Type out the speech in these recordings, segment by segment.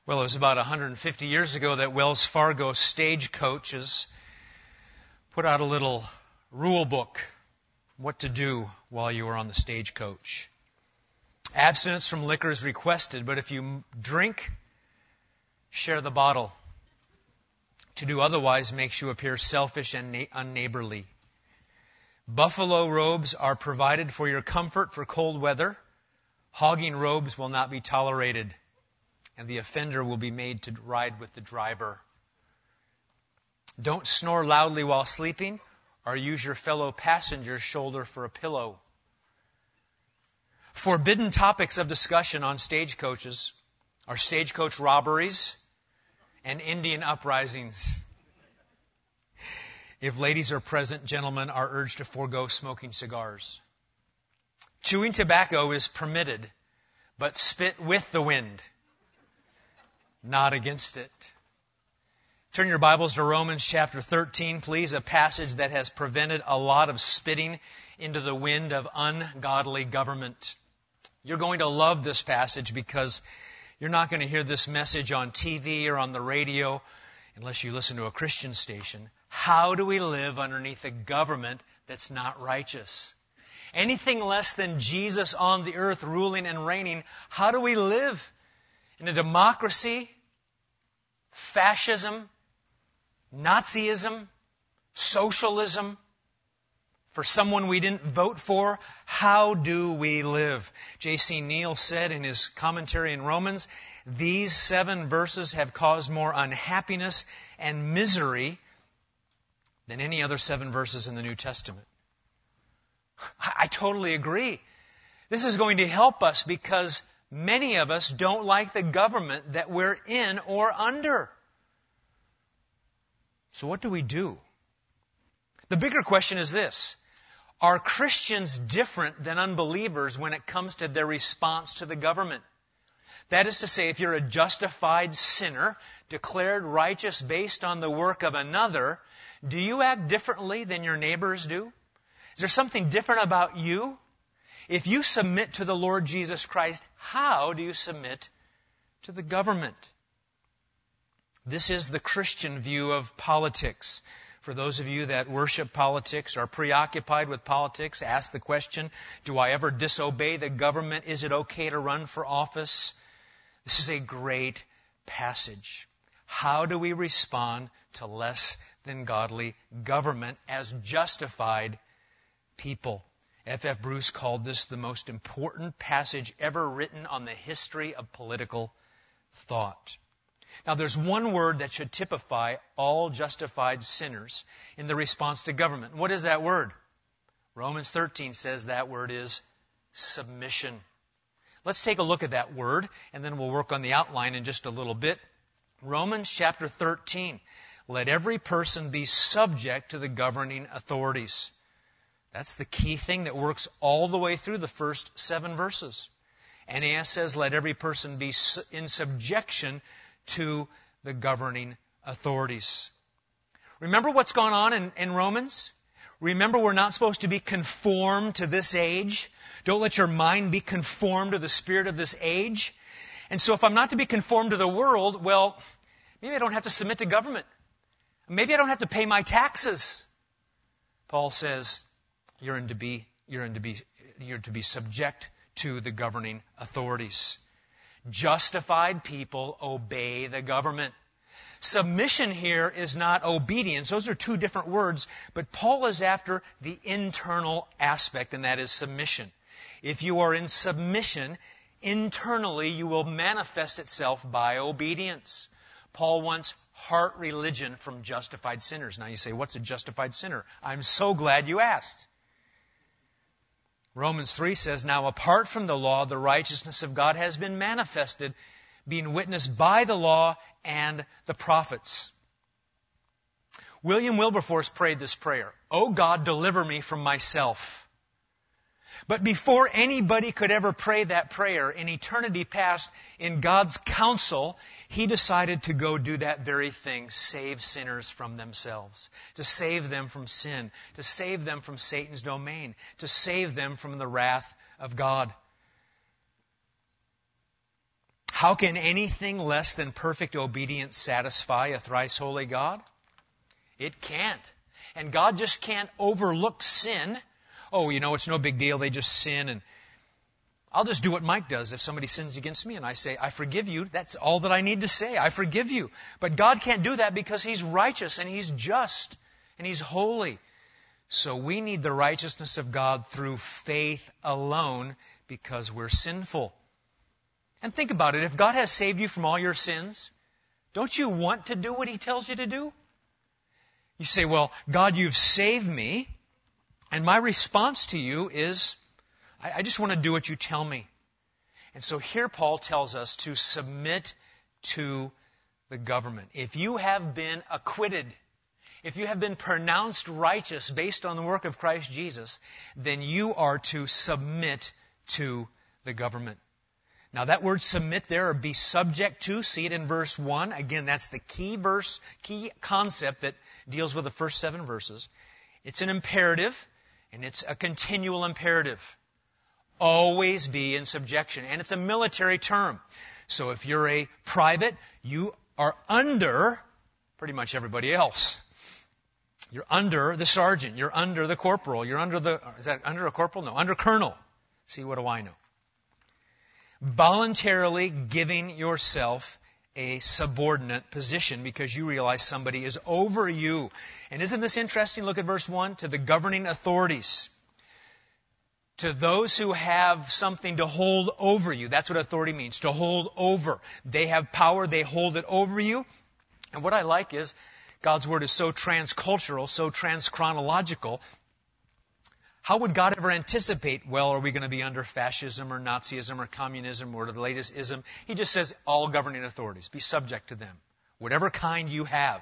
Well, it was about 150 years ago that Wells Fargo stagecoaches put out a little rule book, what to do while you are on the stagecoach. Abstinence from liquor is requested, but if you drink, share the bottle. To do otherwise makes you appear selfish and unneighborly. Buffalo robes are provided for your comfort for cold weather. Hogging robes will not be tolerated, and the offender will be made to ride with the driver. Don't snore loudly while sleeping, or use your fellow passenger's shoulder for a pillow. Forbidden topics of discussion on stagecoaches are stagecoach robberies and Indian uprisings. If ladies are present, gentlemen are urged to forego smoking cigars. Chewing tobacco is permitted, but spit with the wind, not against it. Turn your Bibles to Romans chapter 13, please, a passage that has prevented a lot of spitting into the wind of ungodly government. You're going to love this passage because you're not going to hear this message on TV or on the radio unless you listen to a Christian station. How do we live underneath a government that's not righteous? Anything less than Jesus on the earth ruling and reigning, how do we live in a democracy, fascism, Nazism, socialism, for someone we didn't vote for? How do we live? J.C. Neal said in his commentary in Romans, these 7 verses have caused more unhappiness and misery than any other 7 verses in the New Testament. I totally agree. This is going to help us because many of us don't like the government that we're in or under. So what do we do? The bigger question is this. Are Christians different than unbelievers when it comes to their response to the government? That is to say, if you're a justified sinner, declared righteous based on the work of another, do you act differently than your neighbors do? Is there something different about you? If you submit to the Lord Jesus Christ, how do you submit to the government? This is the Christian view of politics. For those of you that worship politics, are preoccupied with politics, ask the question, do I ever disobey the government? Is it okay to run for office? This is a great passage. How do we respond to less than godly government as justified people? F.F. Bruce called this the most important passage ever written on the history of political thought. Now, there's one word that should typify all justified sinners in the response to government. What is that word? Romans 13 says that word is submission. Let's take a look at that word, and then we'll work on the outline in just a little bit. Romans chapter 13. Let every person be subject to the governing authorities. That's the key thing that works all the way through the first 7 verses. NAS says, let every person be in subjection to the governing authorities. Remember what's gone on in Romans? Remember we're not supposed to be conformed to this age. Don't let your mind be conformed to the spirit of this age. And so if I'm not to be conformed to the world, well, maybe I don't have to submit to government. Maybe I don't have to pay my taxes. Paul says you're to be subject to the governing authorities. Justified people obey the government. Submission here is not obedience. Those are 2 different words, but Paul is after the internal aspect, and that is submission. If you are in submission, internally you will manifest itself by obedience. Paul wants heart religion from justified sinners. Now you say, what's a justified sinner? I'm so glad you asked. Romans 3 says, now apart from the law, the righteousness of God has been manifested, being witnessed by the law and the prophets. William Wilberforce prayed this prayer, O God, deliver me from myself. But before anybody could ever pray that prayer, in eternity past, in God's counsel, He decided to go do that very thing, save sinners from themselves, to save them from sin, to save them from Satan's domain, to save them from the wrath of God. How can anything less than perfect obedience satisfy a thrice holy God? It can't. And God just can't overlook sin. Oh, it's no big deal. They just sin, and I'll just do what Mike does if somebody sins against me and I say, I forgive you. That's all that I need to say. I forgive you. But God can't do that because He's righteous and He's just and He's holy. So we need the righteousness of God through faith alone because we're sinful. And think about it. If God has saved you from all your sins, don't you want to do what He tells you to do? You say, well, God, you've saved me. And my response to you is, I just want to do what you tell me. And so here Paul tells us to submit to the government. If you have been acquitted, if you have been pronounced righteous based on the work of Christ Jesus, then you are to submit to the government. Now that word submit there, or be subject to, see it in verse 1. Again, that's the key concept that deals with the first 7 verses. It's an imperative, and it's a continual imperative. Always be in subjection. And it's a military term. So if you're a private, you are under pretty much everybody else. You're under the sergeant. You're under the corporal. You're under is that under a corporal? No, under colonel. See, what do I know? Voluntarily giving yourself a subordinate position because you realize somebody is over you. And isn't this interesting? Look at verse 1. To the governing authorities. To those who have something to hold over you. That's what authority means, to hold over. They have power, they hold it over you. And what I like is God's Word is so transcultural, so transchronological. How would God ever anticipate, well, are we going to be under fascism or Nazism or communism or the latest ism? He just says, all governing authorities, be subject to them. Whatever kind you have.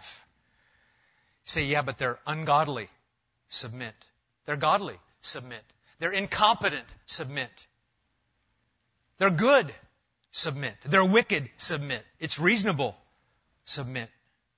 Say, yeah, but they're ungodly. Submit. They're godly. Submit. They're incompetent. Submit. They're good. Submit. They're wicked. Submit. It's reasonable. Submit.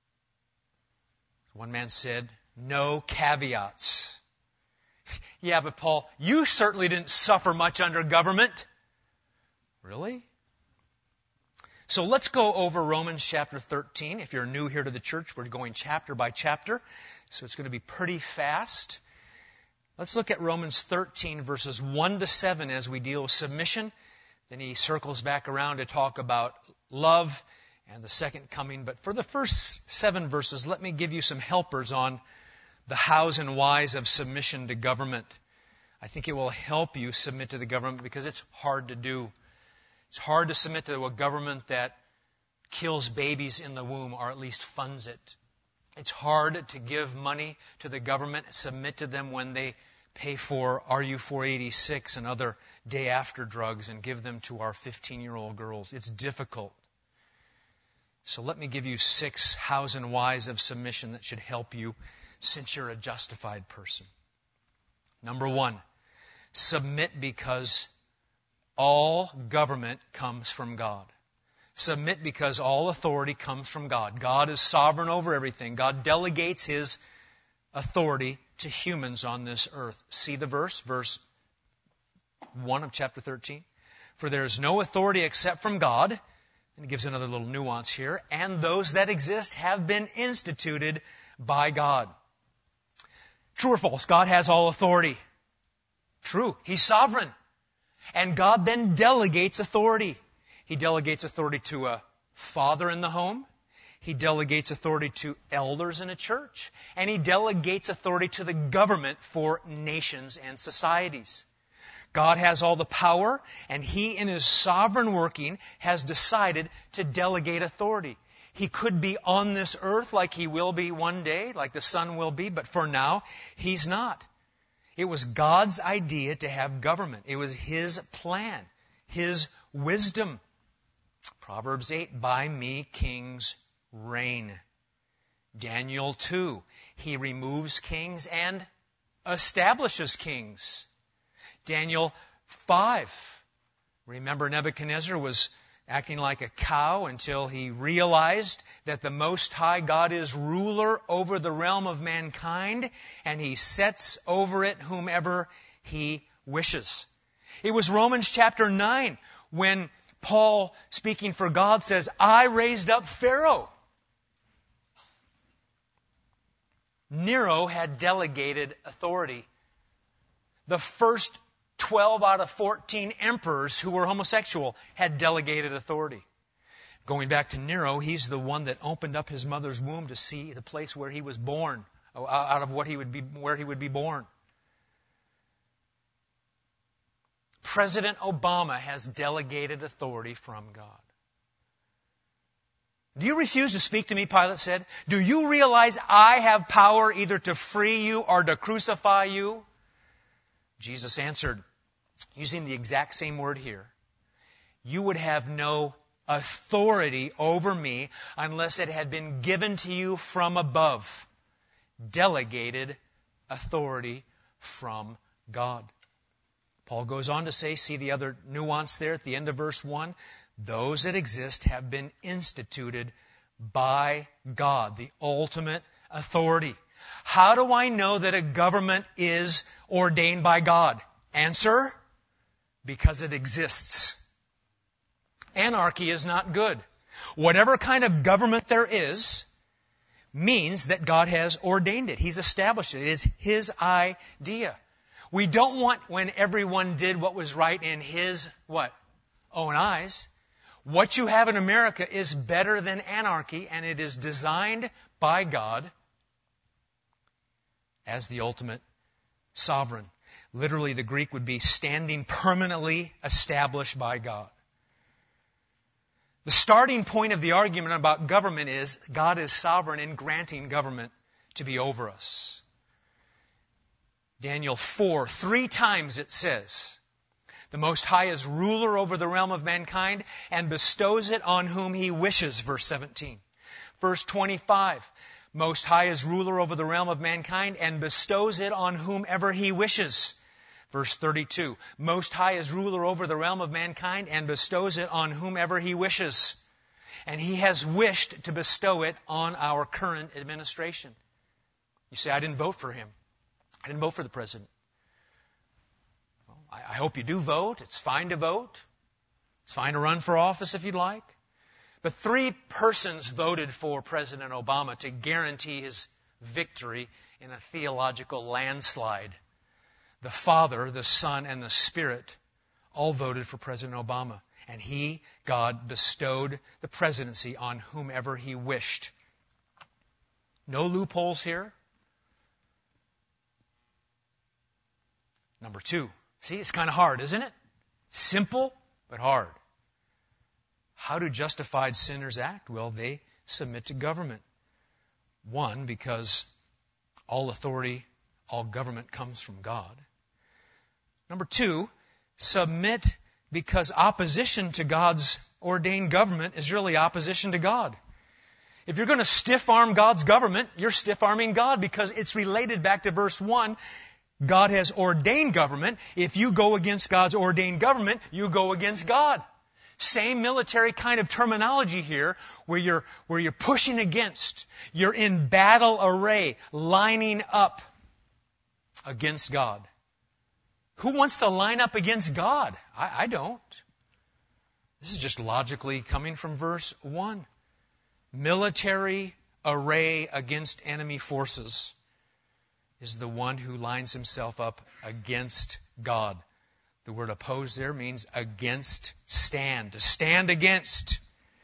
One man said, no caveats. Yeah, but Paul, you certainly didn't suffer much under government. Really? So let's go over Romans chapter 13. If you're new here to the church, we're going chapter by chapter. So it's going to be pretty fast. Let's look at Romans 13 verses 1 to 7 as we deal with submission. Then he circles back around to talk about love and the second coming. But for the first 7 verses, let me give you some helpers on the hows and whys of submission to government. I think it will help you submit to the government because it's hard to do. It's hard to submit to a government that kills babies in the womb or at least funds it. It's hard to give money to the government, submit to them when they pay for RU-486 and other day-after drugs and give them to our 15-year-old girls. It's difficult. So let me give you 6 hows and whys of submission that should help you since you're a justified person. Number 1, submit because all government comes from God. Submit because all authority comes from God. God is sovereign over everything. God delegates His authority to humans on this earth. See the verse 1 of chapter 13. For there is no authority except from God. And it gives another little nuance here. And those that exist have been instituted by God. True or false? God has all authority. True. He's sovereign. And God then delegates authority. He delegates authority to a father in the home. He delegates authority to elders in a church. And He delegates authority to the government for nations and societies. God has all the power, and He, in His sovereign working, has decided to delegate authority. He could be on this earth like He will be one day, like the Son will be, but for now, He's not. It was God's idea to have government. It was His plan, His wisdom. Proverbs 8, by me kings reign. Daniel 2, He removes kings and establishes kings. Daniel 5, remember Nebuchadnezzar was acting like a cow until he realized that the Most High God is ruler over the realm of mankind, and He sets over it whomever He wishes. It was Romans chapter 9 when Paul, speaking for God, says, I raised up Pharaoh. Nero had delegated authority. The first 12 out of 14 emperors who were homosexual had delegated authority. Going back to Nero, he's the one that opened up his mother's womb to see the place where he was born, out of where he would be born. President Obama has delegated authority from God. Do you refuse to speak to me, Pilate said? Do you realize I have power either to free you or to crucify you? Jesus answered, using the exact same word here, you would have no authority over me unless it had been given to you from above. Delegated authority from God. Paul goes on to say, see the other nuance there at the end of verse 1, those that exist have been instituted by God, the ultimate authority. How do I know that a government is ordained by God? Answer, because it exists. Anarchy is not good. Whatever kind of government there is means that God has ordained it. He's established it. It is His idea. We don't want when everyone did what was right in His, what? Own eyes. What you have in America is better than anarchy, and it is designed by God as the ultimate sovereign. Literally, the Greek would be standing permanently established by God. The starting point of the argument about government is God is sovereign in granting government to be over us. Daniel 4, 3 times it says, the Most High is ruler over the realm of mankind and bestows it on whom He wishes, verse 17. Verse 25, Most High is ruler over the realm of mankind and bestows it on whomever He wishes. Verse 32, Most High is ruler over the realm of mankind and bestows it on whomever He wishes. And He has wished to bestow it on our current administration. You say, I didn't vote for him. I didn't vote for the president. Well, I hope you do vote. It's fine to vote. It's fine to run for office if you'd like. But 3 persons voted for President Obama to guarantee his victory in a theological landslide. The Father, the Son, and the Spirit all voted for President Obama. And He, God, bestowed the presidency on whomever He wished. No loopholes here. Number 2. See, it's kind of hard, isn't it? Simple, but hard. How do justified sinners act? Well, they submit to government. 1, because all authority, all government comes from God. Number 2, submit because opposition to God's ordained government is really opposition to God. If you're going to stiff-arm God's government, you're stiff-arming God because it's related back to verse 1. God has ordained government. If you go against God's ordained government, you go against God. Same military kind of terminology here where you're pushing against. You're in battle array, lining up against God. Who wants to line up against God? I don't. This is just logically coming from verse 1. Military array against enemy forces is the one who lines himself up against God. The word oppose there means against, stand, to stand against.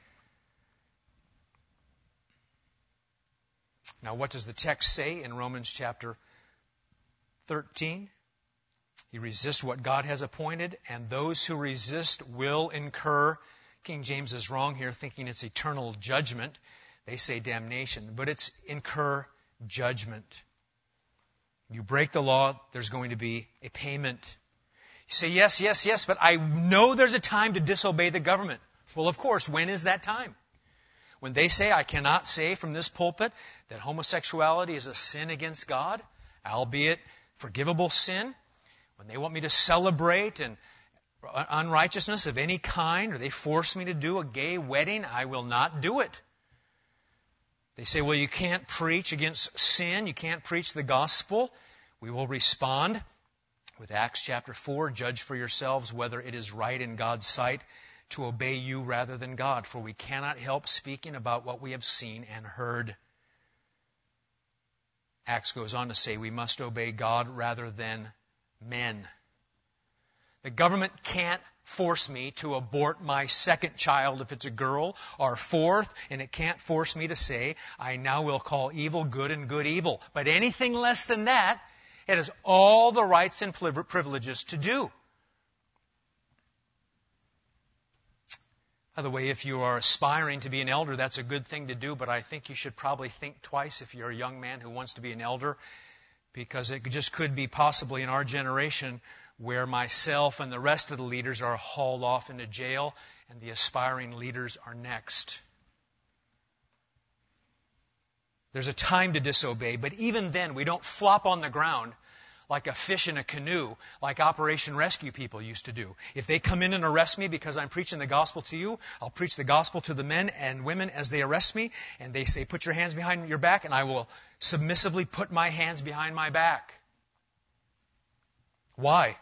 Now, what does the text say in Romans chapter 13? He resists what God has appointed, and those who resist will incur. King James is wrong here, thinking it's eternal judgment. They say damnation, but it's incur judgment. You break the law, there's going to be a payment. You say, yes, but I know there's a time to disobey the government. Well, of course, when is that time? When they say, I cannot say from this pulpit that homosexuality is a sin against God, albeit forgivable sin. When they want me to celebrate and unrighteousness of any kind, or they force me to do a gay wedding, I will not do it. They say, well, you can't preach against sin. You can't preach the gospel. We will respond with Acts chapter 4. Judge for yourselves whether it is right in God's sight to obey you rather than God, for we cannot help speaking about what we have seen and heard. Acts goes on to say we must obey God rather than men. The government can't force me to abort my second child if it's a girl, or fourth, and it can't force me to say, I now will call evil good and good evil. But anything less than that, it has all the rights and privileges to do. By the way, if you are aspiring to be an elder, that's a good thing to do, but I think you should probably think twice if you're a young man who wants to be an elder, because it just could be possibly in our generation where myself and the rest of the leaders are hauled off into jail and the aspiring leaders are next. There's a time to disobey, but even then we don't flop on the ground like a fish in a canoe, like Operation Rescue people used to do. If they come in and arrest me because I'm preaching the gospel to you, I'll preach the gospel to the men and women as they arrest me, and they say, put your hands behind your back, and I will submissively put my hands behind my back. Why?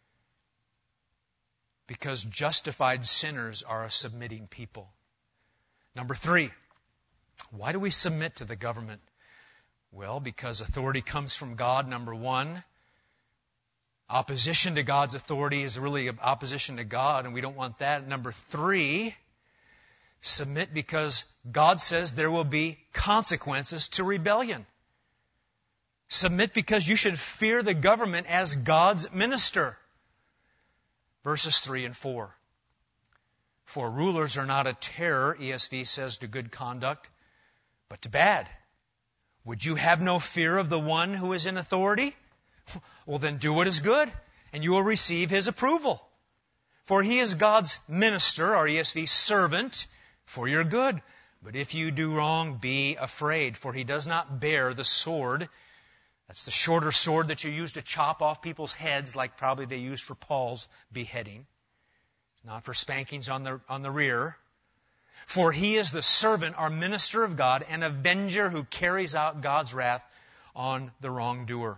Because justified sinners are a submitting people. Number 3, why do we submit to the government? Well, because authority comes from God, number 1. Opposition to God's authority is really opposition to God, and we don't want that. Number 3, submit because God says there will be consequences to rebellion. Submit because you should fear the government as God's minister. Verses 3 and 4. For rulers are not a terror, ESV says, to good conduct, but to bad. Would you have no fear of the one who is in authority? Well, then do what is good, and you will receive his approval. For he is God's minister, or ESV servant, for your good. But if you do wrong, be afraid, for he does not bear the sword. That's the shorter sword that you use to chop off people's heads, like probably they used for Paul's beheading. Not for spankings on the rear. For he is the servant, or minister of God, an avenger who carries out God's wrath on the wrongdoer.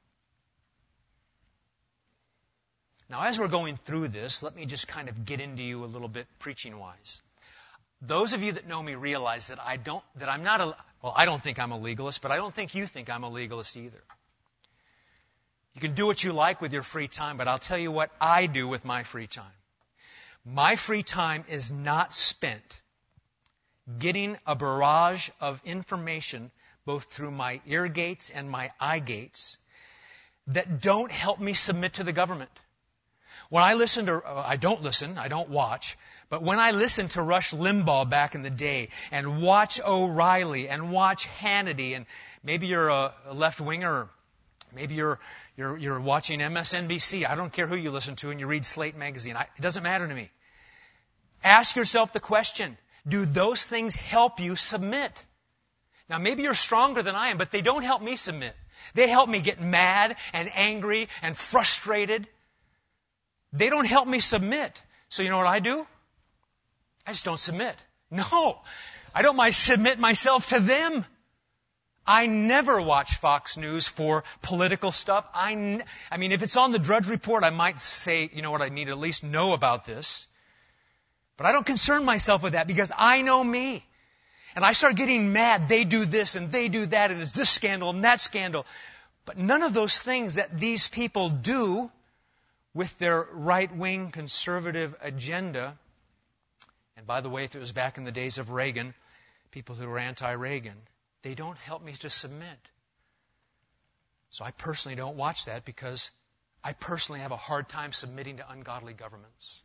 Now, as we're going through this, let me just kind of get into you a little bit preaching-wise. Those of you that know me realize that I don't think I'm a legalist, but I don't think you think I'm a legalist either. You can do what you like with your free time, but I'll tell you what I do with my free time. My free time is not spent getting a barrage of information, both through my ear gates and my eye gates, that don't help me submit to the government. When I I don't watch, but when I listened to Rush Limbaugh back in the day, and watch O'Reilly, and watch Hannity, and maybe you're a left-winger, maybe you're watching MSNBC, I don't care who you listen to, and you read Slate magazine, it doesn't matter to me. Ask yourself the question, do those things help you submit? Now, maybe you're stronger than I am, but they don't help me submit. They help me get mad and angry and frustrated. They don't help me submit. So you know what I do? I just don't submit. No, I don't submit myself to them. I never watch Fox News for political stuff. I mean, if it's on the Drudge Report, I might say, you know what, I need to at least know about this. But I don't concern myself with that because I know me. And I start getting mad. They do this and they do that, and it's this scandal and that scandal. But none of those things that these people do with their right-wing conservative agenda, and by the way, if it was back in the days of Reagan, people who were anti-Reagan, they don't help me to submit. So I personally don't watch that because I personally have a hard time submitting to ungodly governments.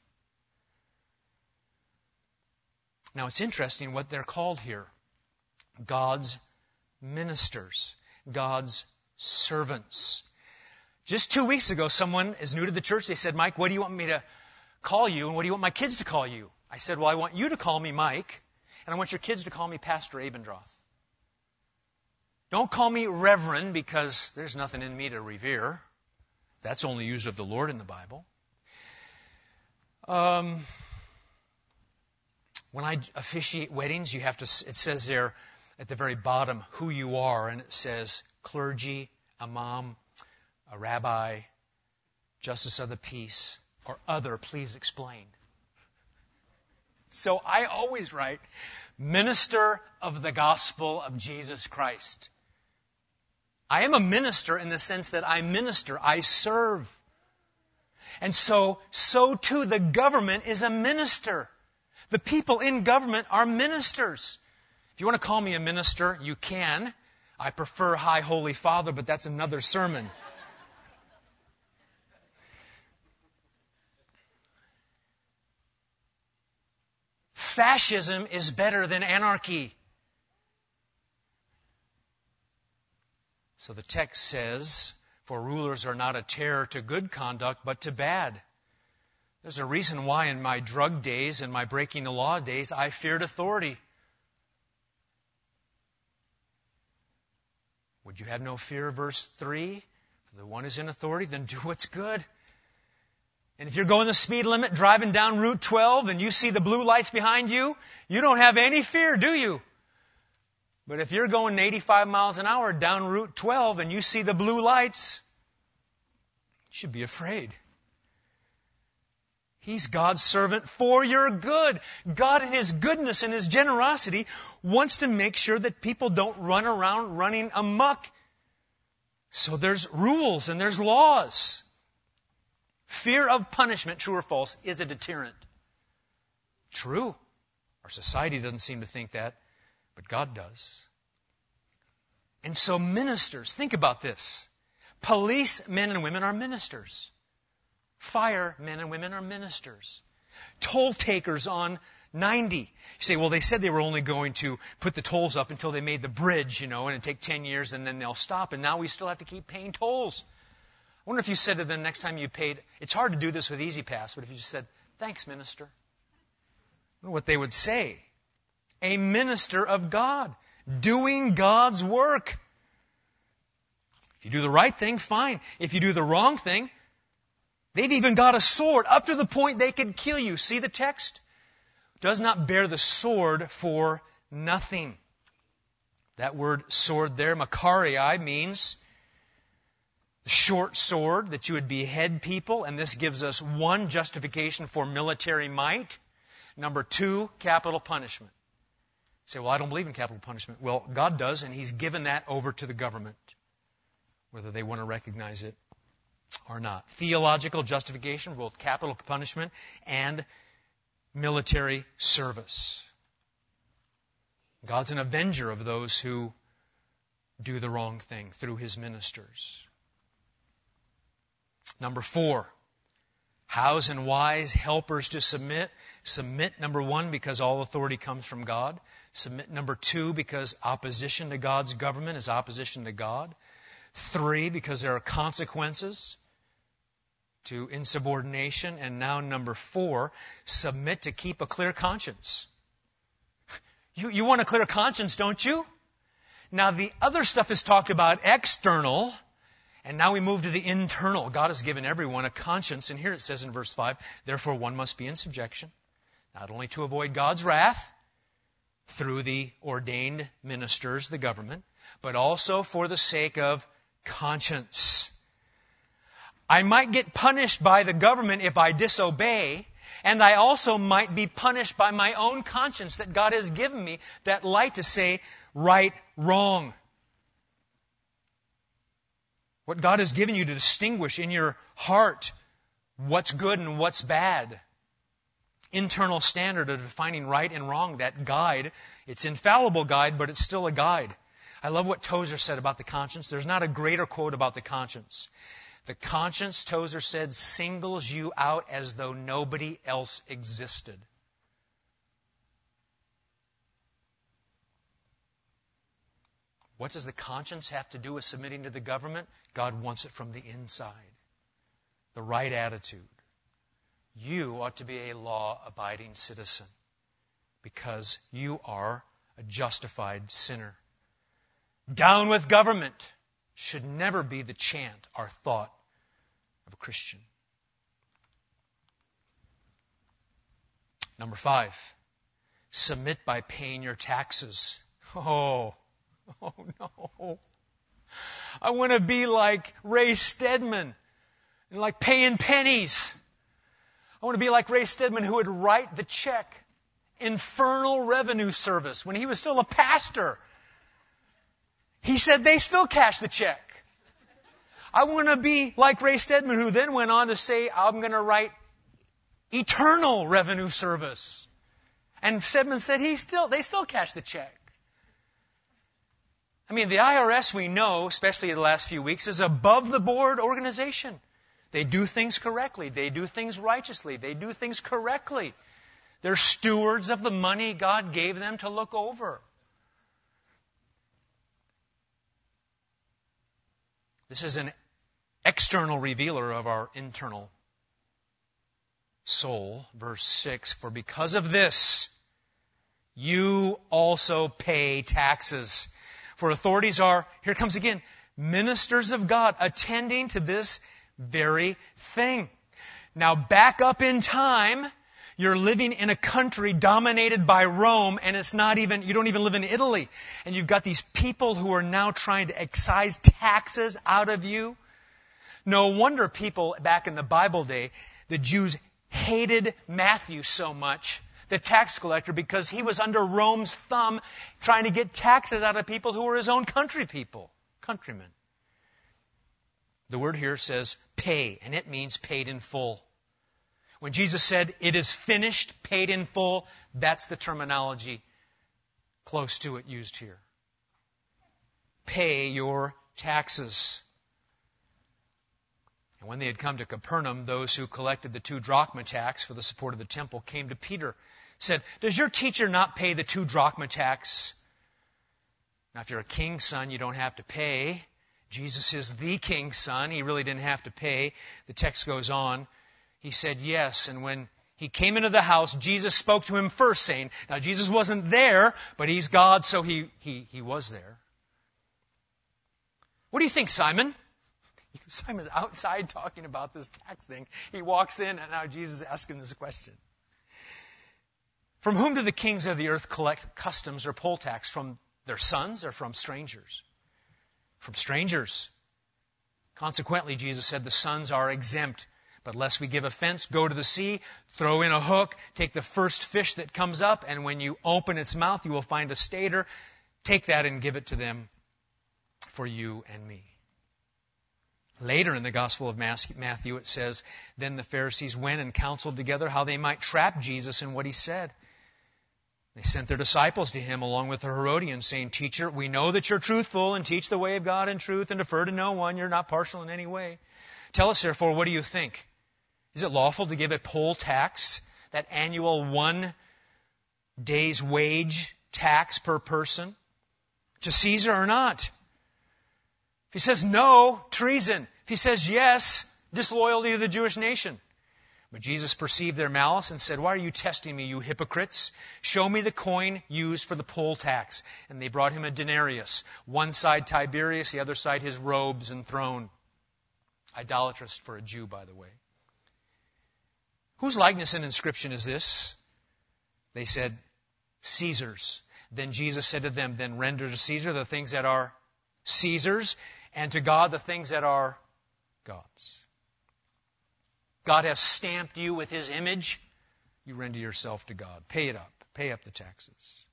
Now it's interesting what they're called here. God's ministers. God's servants. Just 2 weeks ago, someone is new to the church. They said, Mike, what do you want me to call you? And what do you want my kids to call you? I said, well, I want you to call me Mike, and I want your kids to call me Pastor Abendroth. Don't call me Reverend, because there's nothing in me to revere. That's only used of the Lord in the Bible. When I officiate weddings, it says there at the very bottom who you are, and it says clergy, imam, a rabbi, justice of the peace, or other, please explain. So I always write, minister of the gospel of Jesus Christ. I am a minister in the sense that I minister, I serve. And so too the government is a minister. The people in government are ministers. If you want to call me a minister, you can. I prefer High Holy Father, but that's another sermon. Fascism is better than anarchy. So the text says, for rulers are not a terror to good conduct, but to bad. There's a reason why in my drug days and my breaking the law days, I feared authority. Would you have no fear, verse 3? For the one who's in authority, then do what's good. And if you're going the speed limit, driving down Route 12, and you see the blue lights behind you, you don't have any fear, do you? But if you're going 85 miles an hour down Route 12 and you see the blue lights, you should be afraid. He's God's servant for your good. God in His goodness and His generosity wants to make sure that people don't run around running amok. So there's rules and there's laws. Fear of punishment, true or false, is a deterrent. True. Our society doesn't seem to think that, but God does. And so ministers, think about this. Police men and women are ministers. Fire men and women are ministers. Toll takers on 90. You say, well, they said they were only going to put the tolls up until they made the bridge, and it'd take 10 years and then they'll stop, and now we still have to keep paying tolls. I wonder if you said to them next time you paid, it's hard to do this with E-ZPass, but if you just said, thanks, minister. I wonder what they would say. A minister of God, doing God's work. If you do the right thing, fine. If you do the wrong thing, they've even got a sword up to the point they could kill you. See the text? Does not bear the sword for nothing. That word sword there, makarii, means the short sword that you would behead people, and this gives us one justification for military might. Number two, capital punishment. You say, well, I don't believe in capital punishment. Well, God does, and He's given that over to the government, whether they want to recognize it or not. Theological justification for both capital punishment and military service. God's an avenger of those who do the wrong thing through His ministers. Number 4, hows and whys, helpers to submit. Submit, number 1, because all authority comes from God. Submit, number 2, because opposition to God's government is opposition to God. 3, because there are consequences to insubordination. And now number 4, submit to keep a clear conscience. You want a clear conscience, don't you? Now the other stuff is talked about external, and now we move to the internal. God has given everyone a conscience, and here it says in verse 5, therefore one must be in subjection, not only to avoid God's wrath through the ordained ministers, the government, but also for the sake of conscience. I might get punished by the government if I disobey, and I also might be punished by my own conscience that God has given me, that light to say right, wrong. What God has given you to distinguish in your heart what's good and what's bad. Internal standard of defining right and wrong, that guide. It's infallible guide, but it's still a guide. I love what Tozer said about the conscience. There's not a greater quote about the conscience. The conscience, Tozer said, singles you out as though nobody else existed. What does the conscience have to do with submitting to the government? God wants it from the inside. The right attitude. You ought to be a law-abiding citizen because you are a justified sinner. Down with government should never be the chant or thought of a Christian. Number 5, submit by paying your taxes. Oh no. I want to be like Ray Stedman and like paying pennies. I want to be like Ray Stedman who would write the check Infernal Revenue Service, when he was still a pastor, he said they still cash the check. I want to be like Ray Stedman, who then went on to say, I'm going to write Eternal Revenue Service. And Stedman said they still cash the check. I mean, the IRS, we know, especially in the last few weeks, is above the board organization. They do things correctly. They do things righteously. They do things correctly. They're stewards of the money God gave them to look over. This is an external revealer of our internal soul. Verse 6, for because of this, you also pay taxes. For authorities are, here it comes again, ministers of God, attending to this very thing. Now back up in time, you're living in a country dominated by Rome, and you don't even live in Italy. And you've got these people who are now trying to excise taxes out of you. No wonder people back in the Bible day, the Jews hated Matthew so much, the tax collector, because he was under Rome's thumb trying to get taxes out of people who were his own countrymen. The word here says pay, and it means paid in full. When Jesus said, it is finished, paid in full, that's the terminology close to it used here. Pay your taxes. And when they had come to Capernaum, those who collected the 2 drachma tax for the support of the temple came to Peter, said, does your teacher not pay the 2 drachma tax? Now, if you're a king's son, you don't have to pay. Jesus is the king's son. He really didn't have to pay. The text goes on. He said yes, and when he came into the house, Jesus spoke to him first, saying, now Jesus wasn't there, but he's God, so he was there. What do you think, Simon? Simon's outside talking about this tax thing. He walks in, and now Jesus asks him this question. From whom do the kings of the earth collect customs or poll tax? From their sons or from strangers? From strangers. Consequently, Jesus said, the sons are exempt. But lest we give offense, go to the sea, throw in a hook, take the first fish that comes up, and when you open its mouth, you will find a stater. Take that and give it to them for you and me. Later in the Gospel of Matthew, it says, then the Pharisees went and counseled together how they might trap Jesus in what he said. They sent their disciples to him along with the Herodians, saying, Teacher, we know that you're truthful and teach the way of God in truth and defer to no one. You're not partial in any way. Tell us, therefore, what do you think? Is it lawful to give a poll tax, that annual 1 day's wage tax per person, to Caesar or not? If he says no, treason. If he says yes, disloyalty to the Jewish nation. But Jesus perceived their malice and said, why are you testing me, you hypocrites? Show me the coin used for the poll tax. And they brought him a denarius. One side Tiberius, the other side his robes and throne. Idolatrous for a Jew, by the way. Whose likeness and inscription is this? They said, Caesar's. Then Jesus said to them, then render to Caesar the things that are Caesar's, and to God the things that are God's. God has stamped you with His image. You render yourself to God. Pay it up. Pay up the taxes.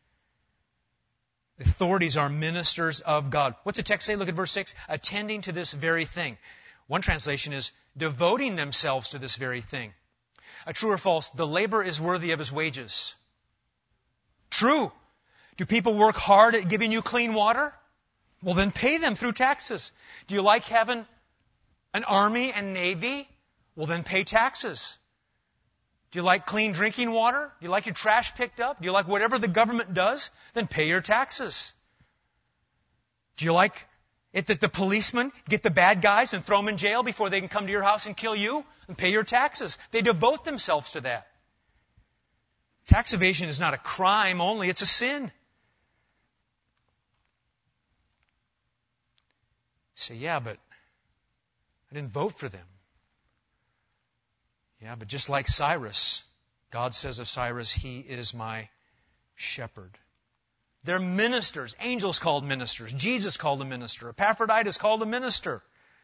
The authorities are ministers of God. What's the text say? Look at verse 6. Attending to this very thing. One translation is devoting themselves to this very thing. True or false? The labor is worthy of his wages. True. Do people work hard at giving you clean water? Well, then pay them through taxes. Do you like having an army and navy? Well, then pay taxes. Do you like clean drinking water? Do you like your trash picked up? Do you like whatever the government does? Then pay your taxes. Do you like it that the policemen get the bad guys and throw them in jail before they can come to your house and kill you? Then pay your taxes. They devote themselves to that. Tax evasion is not a crime only, it's a sin. You say, yeah, but I didn't vote for them. Yeah, but just like Cyrus, God says of Cyrus, he is my shepherd. They're ministers. Angels called ministers. Jesus called a minister. Epaphroditus called a minister.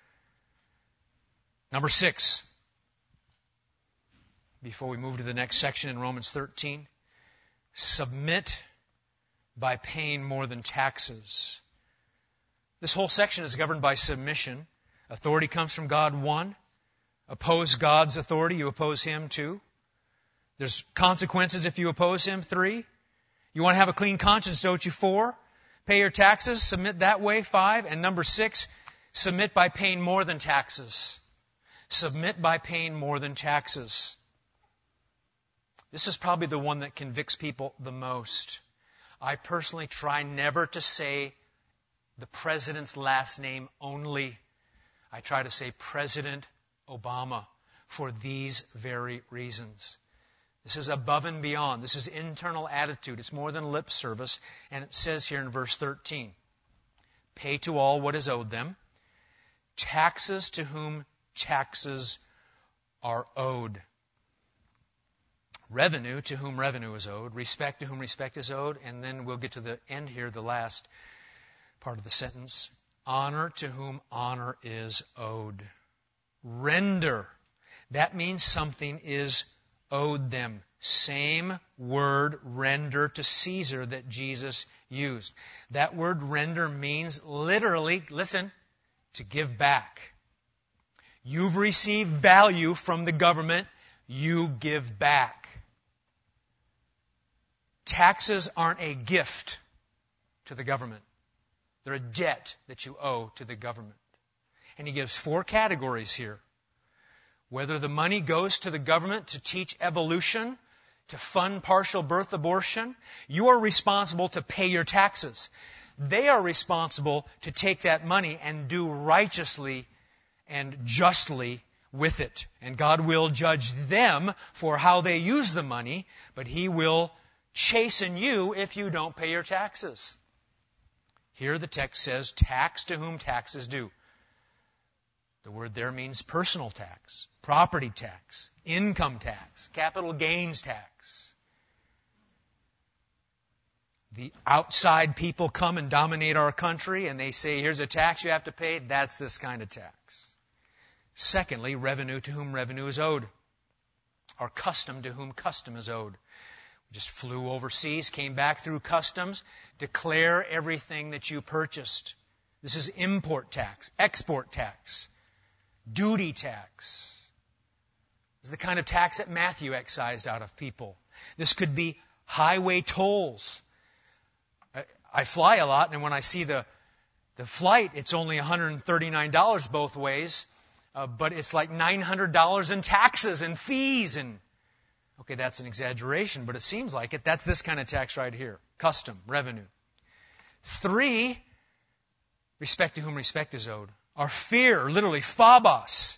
Number 6. Before we move to the next section in Romans 13. Submit by paying more than taxes. This whole section is governed by submission. Authority comes from God, 1. Oppose God's authority, you oppose Him, 2. There's consequences if you oppose Him, 3. You want to have a clean conscience, don't you, 4. Pay your taxes, submit that way, 5. And number 6, submit by paying more than taxes. Submit by paying more than taxes. This is probably the one that convicts people the most. I personally try never to say the President's last name only. I try to say President Obama for these very reasons. This is above and beyond. This is internal attitude. It's more than lip service. And it says here in verse 13, pay to all what is owed them, taxes to whom taxes are owed, revenue to whom revenue is owed, respect to whom respect is owed, and then we'll get to the end here, the last part of the sentence, honor to whom honor is owed. Render. That means something is owed them. Same word, render, to Caesar that Jesus used. That word render means literally, listen, to give back. You've received value from the government, you give back. Taxes aren't a gift to the government. They're a debt that you owe to the government. And he gives 4 categories here. Whether the money goes to the government to teach evolution, to fund partial birth abortion, you are responsible to pay your taxes. They are responsible to take that money and do righteously and justly with it. And God will judge them for how they use the money, but He will chasten you if you don't pay your taxes. Here the text says, tax to whom tax is due. The word there means personal tax, property tax, income tax, capital gains tax. The outside people come and dominate our country and they say, here's a tax you have to pay. That's this kind of tax. Secondly, revenue to whom revenue is owed, or custom to whom custom is owed. We just flew overseas, came back through customs, declare everything that you purchased. This is import tax, export tax, duty tax. This is the kind of tax that Matthew excised out of people. This could be highway tolls. I fly a lot, and when I see the flight, it's only $139 both ways, but it's like $900 in taxes and fees. And okay, that's an exaggeration, but it seems like it. That's this kind of tax right here. Custom, revenue. 3, respect to whom respect is owed. Or fear, literally, phobos.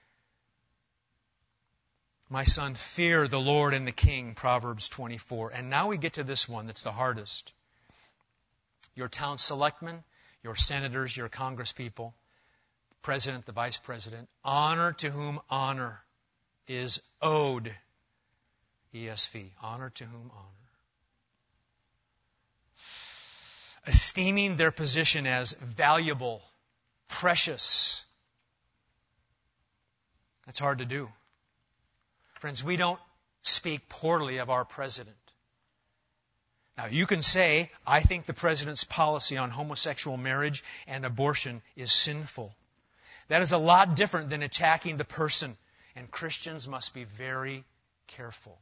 My son, fear the Lord and the King, Proverbs 24. And now we get to this one that's the hardest. Your town selectmen, your senators, your congresspeople, the president, the vice president, honor to whom honor is owed. ESV, honor to whom honor. Esteeming their position as valuable, precious. That's hard to do. Friends, we don't speak poorly of our president. Now, you can say, I think the president's policy on homosexual marriage and abortion is sinful. That is a lot different than attacking the person, and Christians must be very careful.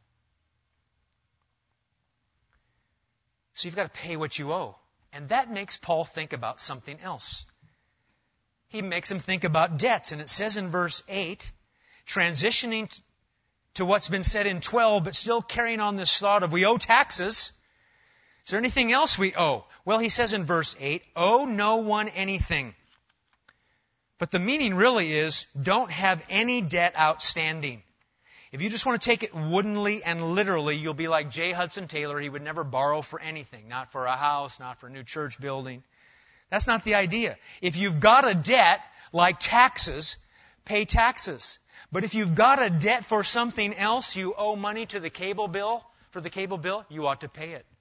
So you've got to pay what you owe. And that makes Paul think about something else. He makes him think about debts. And it says in verse 8, transitioning to what's been said in 12, but still carrying on this thought of we owe taxes. Is there anything else we owe? Well, he says in verse 8, owe no one anything. But the meaning really is, don't have any debt outstanding. If you just want to take it woodenly and literally, you'll be like J. Hudson Taylor. He would never borrow for anything. Not for a house, not for a new church building. That's not the idea. If you've got a debt, like taxes, pay taxes. But if you've got a debt for something else, you owe money to the cable bill, for the cable bill, you ought to pay it.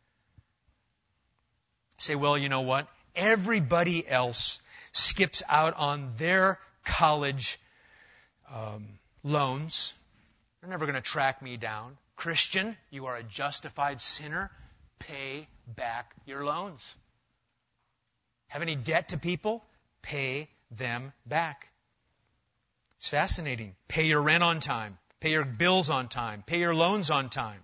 Say, well, you know what? Everybody else skips out on their college loans. They're never going to track me down. Christian, you are a justified sinner. Pay back your loans. Have any debt to people? Pay them back. It's fascinating. Pay your rent on time. Pay your bills on time. Pay your loans on time.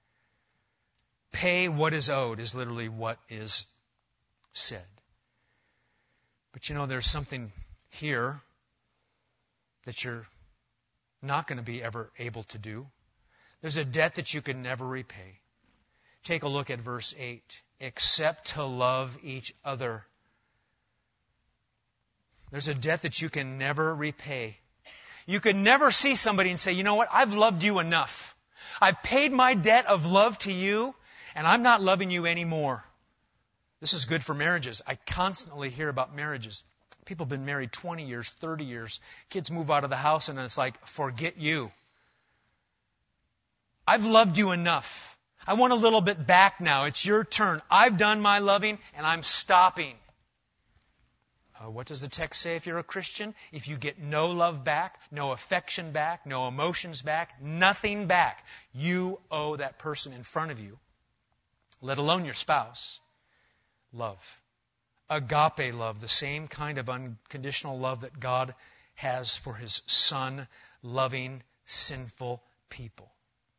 Pay what is owed is literally what is said. But you know, there's something here that you're not going to be ever able to do. There's a debt that you can never repay. Take a look at verse 8. Except to love each other. There's a debt that you can never repay. You can never see somebody and say, you know what, I've loved you enough. I've paid my debt of love to you, and I'm not loving you anymore. This is good for marriages. I constantly hear about marriages. People have been married 20 years, 30 years. Kids move out of the house and it's like, forget you. I've loved you enough. I want a little bit back now. It's your turn. I've done my loving and I'm stopping. What does the text say if you're a Christian? If you get no love back, no affection back, no emotions back, nothing back, you owe that person in front of you, let alone your spouse, love. Agape love, the same kind of unconditional love that God has for His Son, loving sinful people.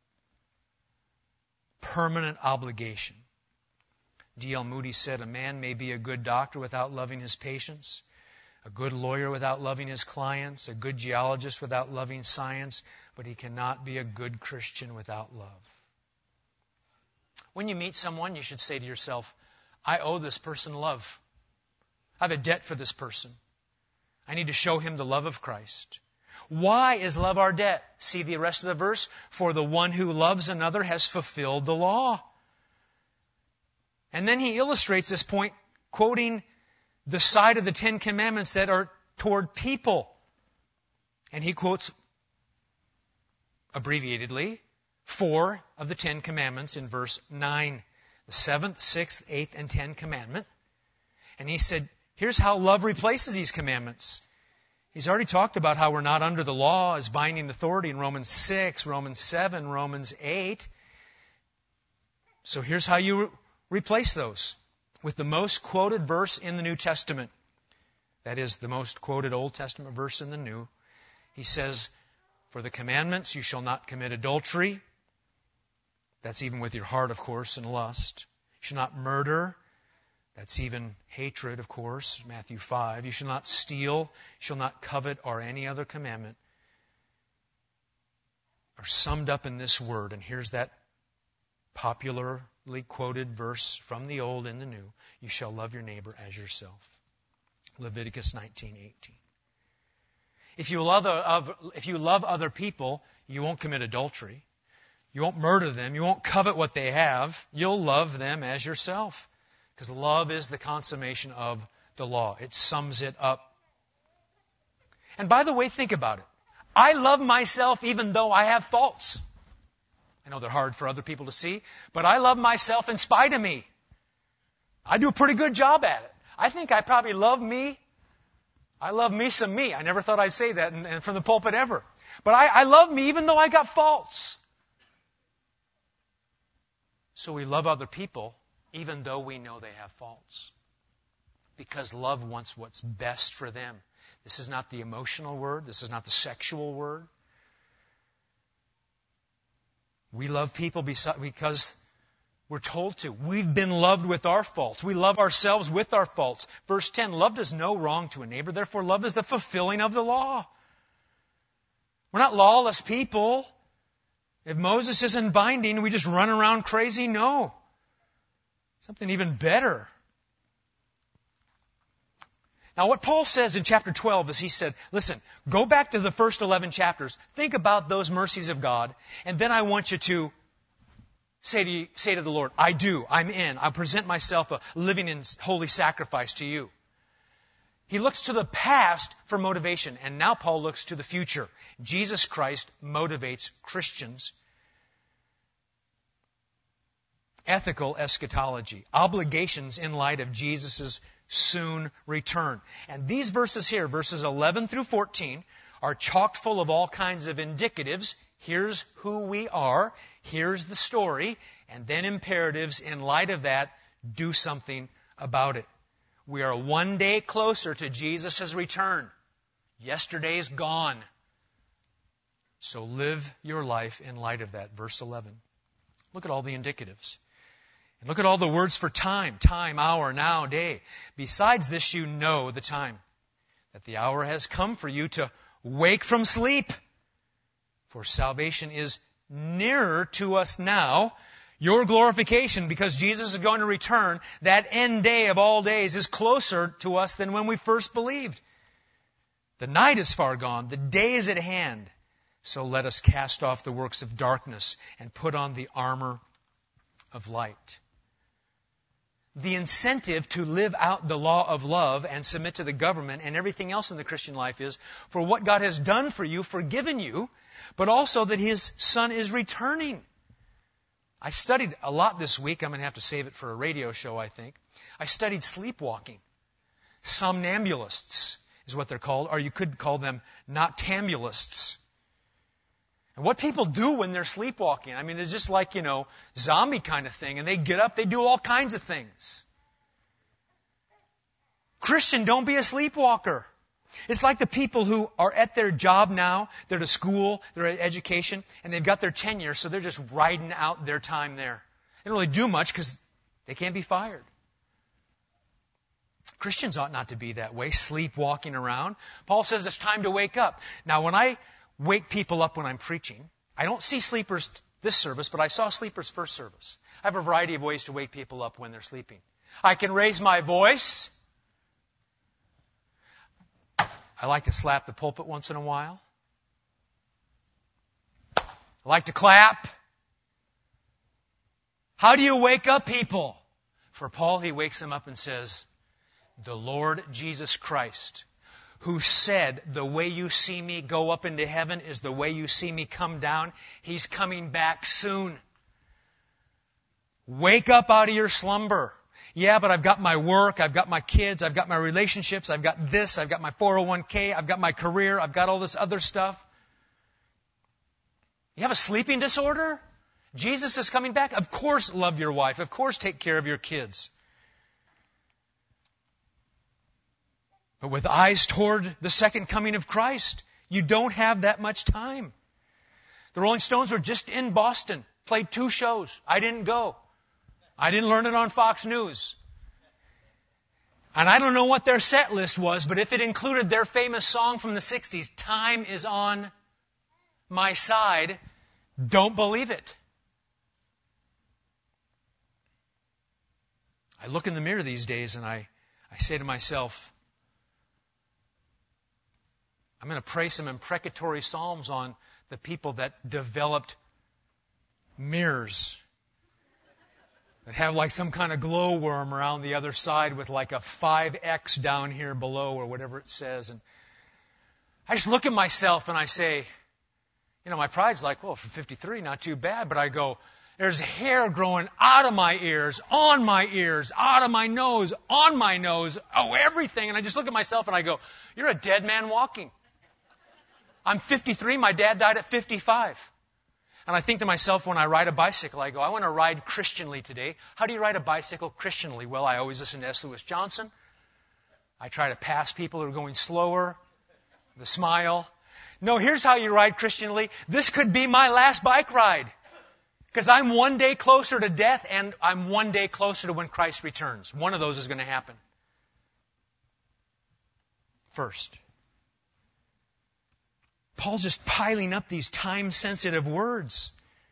Permanent obligation. D.L. Moody said, a man may be a good doctor without loving his patients, a good lawyer without loving his clients, a good geologist without loving science, but he cannot be a good Christian without love. When you meet someone, you should say to yourself, I owe this person love. I have a debt for this person. I need to show him the love of Christ. Why is love our debt? See the rest of the verse. For the one who loves another has fulfilled the law. And then he illustrates this point, quoting the side of the Ten Commandments that are toward people. And he quotes, abbreviatedly, 4 of the 10 Commandments in verse 9. The 7th, 6th, 8th, and 10th commandment. And he said, here's how love replaces these commandments. He's already talked about how we're not under the law as binding authority in Romans 6, Romans 7, Romans 8. So here's how you replace those with the most quoted verse in the New Testament. That is the most quoted Old Testament verse in the New. He says, for the commandments, you shall not commit adultery. That's even with your heart, of course, and lust. You shall not murder. That's even hatred, of course, Matthew 5. You shall not steal. You shall not covet, or any other commandment are summed up in this word. And here's that popularly quoted verse from the Old and the New. You shall love your neighbor as yourself. Leviticus 19:18. If you love other people, you won't commit adultery. You won't murder them. You won't covet what they have. You'll love them as yourself. Because love is the consummation of the law. It sums it up. And by the way, think about it. I love myself even though I have faults. I know they're hard for other people to see, but I love myself in spite of me. I do a pretty good job at it. I think I probably love me. I love me some me. I never thought I'd say that and from the pulpit ever. But I love me even though I got faults. So we love other people even though we know they have faults. Because love wants what's best for them. This is not the emotional word. This is not the sexual word. We love people because we're told to. We've been loved with our faults. We love ourselves with our faults. Verse 10, love does no wrong to a neighbor. Therefore, love is the fulfilling of the law. We're not lawless people. If Moses isn't binding, we just run around crazy? No. Something even better. Now, what Paul says in chapter 12 is he said, listen, go back to the first 11 chapters. Think about those mercies of God. And then I want you to say to the Lord, I'm in. I present myself a living and holy sacrifice to you. He looks to the past for motivation. And now Paul looks to the future. Jesus Christ motivates Christians. Ethical eschatology. Obligations in light of Jesus' soon return. And these verses here, verses 11 through 14, are chock full of all kinds of indicatives, Here's who we are. Here's the story. And then imperatives. In light of that, do something about it. We are one day closer to Jesus' return. Yesterday's gone. So live your life in light of that. Verse 11. Look at all the indicatives. And look at all the words for time. Time, hour, now, day. Besides this, you know the time. That the hour has come for you to wake from sleep. For salvation is nearer to us now. Your glorification, because Jesus is going to return, that end day of all days is closer to us than when we first believed. The night is far gone. The day is at hand. So let us cast off the works of darkness and put on the armor of light. The incentive to live out the law of love and submit to the government and everything else in the Christian life is for what God has done for you, forgiven you, but also that His Son is returning. I studied a lot this week. I'm going to have to save it for a radio show, I think. I studied sleepwalking. Somnambulists is what they're called, or you could call them noctambulists. And what people do when they're sleepwalking, I mean, it's just like, zombie kind of thing. And they get up, they do all kinds of things. Christian, don't be a sleepwalker. It's like the people who are at their job now, they're to school, they're at education, and they've got their tenure, so they're just riding out their time there. They don't really do much because they can't be fired. Christians ought not to be that way, sleepwalking around. Paul says it's time to wake up. Now, when I wake people up when I'm preaching, I don't see sleepers this service, but I saw sleepers first service. I have a variety of ways to wake people up when they're sleeping. I can raise my voice. I like to slap the pulpit once in a while. I like to clap. How do you wake up people? For Paul, he wakes them up and says, the Lord Jesus Christ, who said, the way you see me go up into heaven is the way you see me come down. He's coming back soon. Wake up out of your slumber. Yeah, but I've got my work, I've got my kids, I've got my relationships, I've got this, I've got my 401k, I've got my career, I've got all this other stuff. You have a sleeping disorder? Jesus is coming back. Of course, love your wife. Of course, take care of your kids. But with eyes toward the second coming of Christ, you don't have that much time. The Rolling Stones were just in Boston, played 2 shows. I didn't go. I didn't learn it on Fox News. And I don't know what their set list was, but if it included their famous song from the 60s, Time is on My Side, don't believe it. I look in the mirror these days and I say to myself, I'm going to pray some imprecatory psalms on the people that developed mirrors that have like some kind of glowworm around the other side with like a 5X down here below or whatever it says. And I just look at myself and I say, my pride's like, well, for 53, not too bad. But I go, there's hair growing out of my ears, on my ears, out of my nose, on my nose, everything. And I just look at myself and I go, you're a dead man walking. I'm 53. My dad died at 55. And I think to myself when I ride a bicycle, I go, I want to ride Christianly today. How do you ride a bicycle Christianly? Well, I always listen to S. Lewis Johnson. I try to pass people who are going slower. The smile. No, here's how you ride Christianly. This could be my last bike ride. Because I'm one day closer to death and I'm one day closer to when Christ returns. One of those is going to happen. First. Paul's just piling up these time-sensitive words.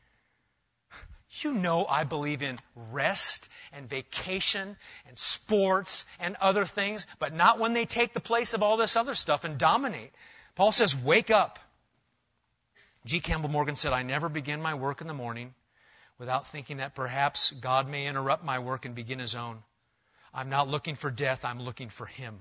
I believe in rest and vacation and sports and other things, but not when they take the place of all this other stuff and dominate. Paul says, wake up. G. Campbell Morgan said, I never begin my work in the morning without thinking that perhaps God may interrupt my work and begin His own. I'm not looking for death, I'm looking for Him.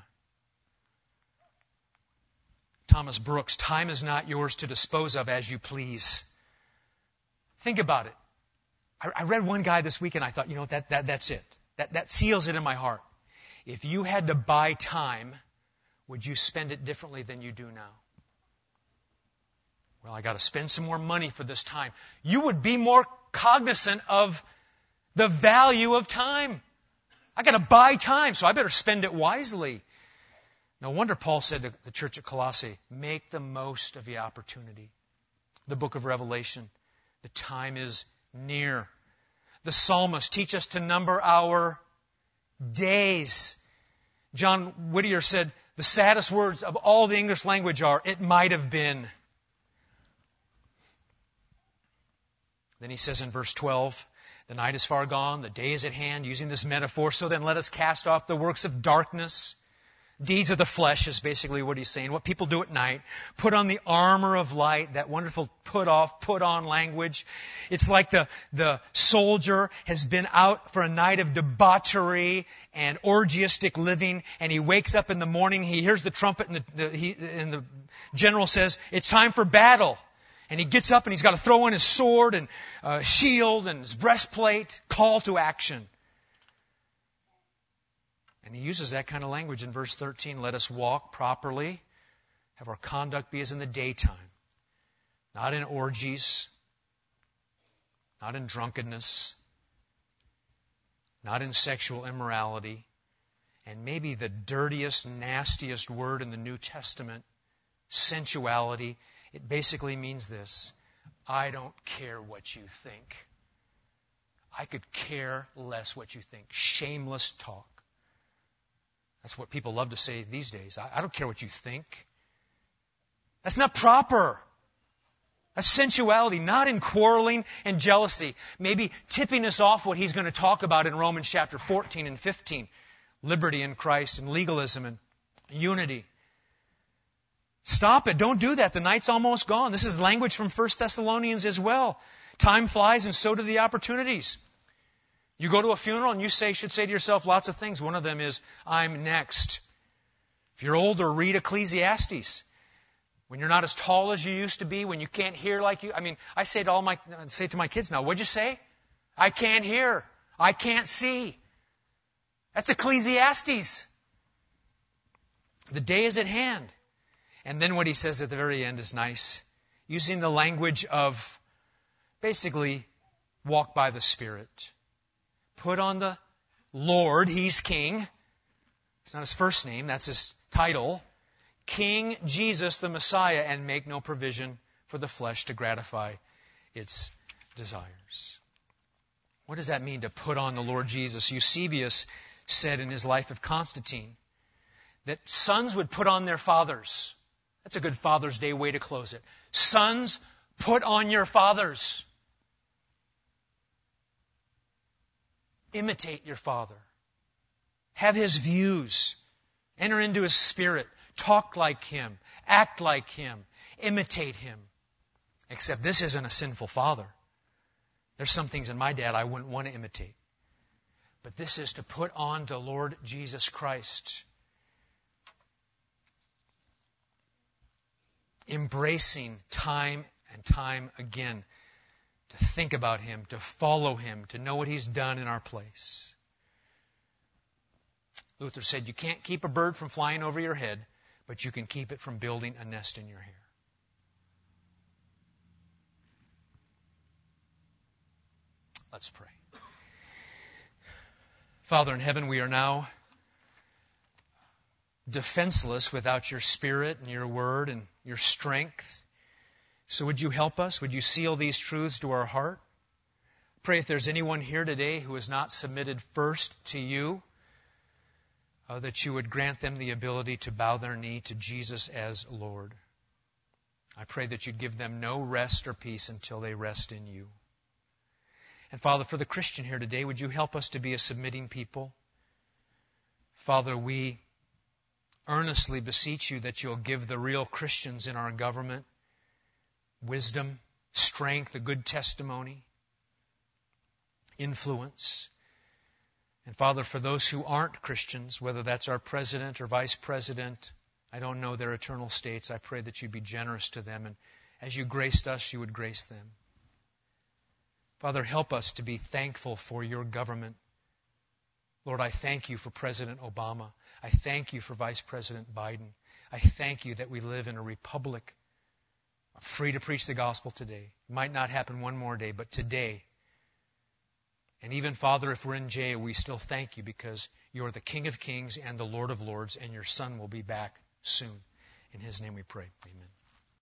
Thomas Brooks, time is not yours to dispose of as you please. Think about it. I read one guy this week and I thought, that's it. That seals it in my heart. If you had to buy time, would you spend it differently than you do now? Well, I got to spend some more money for this time. You would be more cognizant of the value of time. I got to buy time, so I better spend it wisely. No wonder Paul said to the church at Colossae, make the most of the opportunity. The book of Revelation, the time is near. The psalmists teach us to number our days. John Whittier said, the saddest words of all the English language are, it might have been. Then he says in verse 12, the night is far gone, the day is at hand, using this metaphor. So then let us cast off the works of darkness. Deeds of the flesh is basically what he's saying. What people do at night. Put on the armor of light, that wonderful put off, put on language. It's like the soldier has been out for a night of debauchery and orgiastic living, and he wakes up in the morning, he hears the trumpet, and the general says, it's time for battle. And he gets up and he's got to throw in his sword and shield and his breastplate, call to action. And he uses that kind of language in verse 13. Let us walk properly, have our conduct be as in the daytime, not in orgies, not in drunkenness, not in sexual immorality, and maybe the dirtiest, nastiest word in the New Testament, sensuality. It basically means this: I don't care what you think. I could care less what you think. Shameless talk. That's what people love to say these days. I don't care what you think. That's not proper. That's sensuality, not in quarreling and jealousy. Maybe tipping us off what he's going to talk about in Romans chapter 14 and 15. Liberty in Christ and legalism and unity. Stop it. Don't do that. The night's almost gone. This is language from 1 Thessalonians as well. Time flies and so do the opportunities. You go to a funeral and you should say to yourself lots of things. One of them is, I'm next. If you're older, read Ecclesiastes. When you're not as tall as you used to be, when you can't hear like you... I say to my kids now, what'd you say? I can't hear. I can't see. That's Ecclesiastes. The day is at hand. And then what he says at the very end is nice. Using the language of basically walk by the Spirit. Put on the Lord, He's King. It's not His first name, that's His title. King Jesus the Messiah, and make no provision for the flesh to gratify its desires. What does that mean to put on the Lord Jesus? Eusebius said in his Life of Constantine that sons would put on their fathers. That's a good Father's Day way to close it. Sons, put on your fathers. Imitate your father. Have his views. Enter into his spirit. Talk like him. Act like him. Imitate him. Except this isn't a sinful father. There's some things in my dad I wouldn't want to imitate. But this is to put on the Lord Jesus Christ. Embracing time and time again to think about Him, to follow Him, to know what He's done in our place. Luther said, you can't keep a bird from flying over your head, but you can keep it from building a nest in your hair. Let's pray. Father in heaven, we are now defenseless without your Spirit and your Word and your strength. So would you help us? Would you seal these truths to our heart? Pray if there's anyone here today who has not submitted first to you, that you would grant them the ability to bow their knee to Jesus as Lord. I pray that you'd give them no rest or peace until they rest in you. And Father, for the Christian here today, would you help us to be a submitting people? Father, we earnestly beseech you that you'll give the real Christians in our government wisdom, strength, a good testimony, influence. And Father, for those who aren't Christians, whether that's our president or vice president, I don't know their eternal states, I pray that you'd be generous to them. And as you graced us, you would grace them. Father, help us to be thankful for your government. Lord, I thank you for President Obama. I thank you for Vice President Biden. I thank you that we live in a republic free to preach the gospel today. It might not happen one more day, but today. And even, Father, if we're in jail, we still thank you because you are the King of Kings and the Lord of Lords, and your Son will be back soon. In His name we pray. Amen.